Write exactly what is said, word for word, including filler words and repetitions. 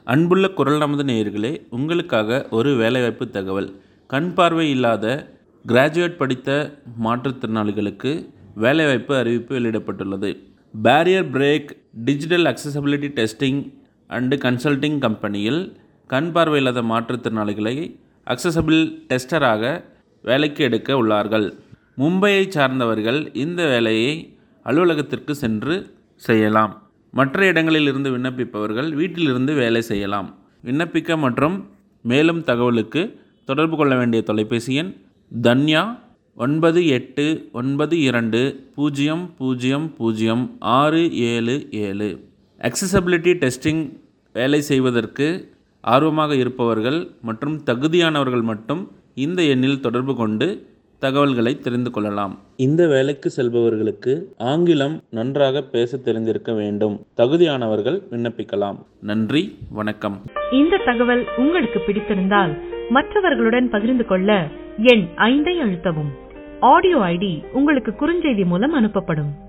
அன்புள்ள குரல் நமது நேயர்களே, உங்களுக்காக ஒரு வேலைவாய்ப்பு தகவல். கண் பார்வை இல்லாத கிராஜுவேட் படித்த மாற்றுத்திறனாளிகளுக்கு வேலைவாய்ப்பு அறிவிப்பு வெளியிடப்பட்டுள்ளது. Barrier break digital accessibility testing and consulting கம்பெனியில் கண் பார்வை இல்லாத மாற்றுத்திறனாளிகளை அக்சசபிள் டெஸ்டராக வேலைக்கு எடுக்க உள்ளார்கள். மும்பையை சார்ந்தவர்கள் இந்த வேலையை அலுவலகத்திற்கு சென்று செய்யலாம். மற்ற இடங்களில் இருந்து விண்ணப்பிப்பவர்கள் வீட்டிலிருந்து வேலை செய்யலாம். விண்ணப்பிக்க மற்றும் மேலும் தகவலுக்கு தொடர்பு கொள்ள வேண்டிய தொலைபேசி எண் தன்யா ஒன்பது எட்டு ஒன்பது இரண்டு பூஜ்ஜியம் பூஜ்ஜியம் பூஜ்ஜியம் ஆறு ஏழு ஏழு. அக்சசபிலிட்டி டெஸ்டிங் வேலை செய்வதற்கு ஆர்வமாக இருப்பவர்கள் மற்றும் தகுதியானவர்கள் மட்டும் இந்த எண்ணில் தொடர்பு கொண்டு தகவல்களை தெரிந்து கொள்ளலாம். இந்த வேலைக்கு செல்பவர்களுக்கு ஆங்கிலம் நன்றாக பேச தெரிந்திருக்க வேண்டும். தகுதியானவர்கள் விண்ணப்பிக்கலாம். நன்றி, வணக்கம். இந்த தகவல் உங்களுக்கு பிடித்திருந்தால் மற்றவர்களுடன் பகிர்ந்து கொள்ள எண் ஐந்தை அழுத்தவும். ஆடியோ ஐடி உங்களுக்கு குறுஞ்செய்தி மூலம் அனுப்பப்படும்.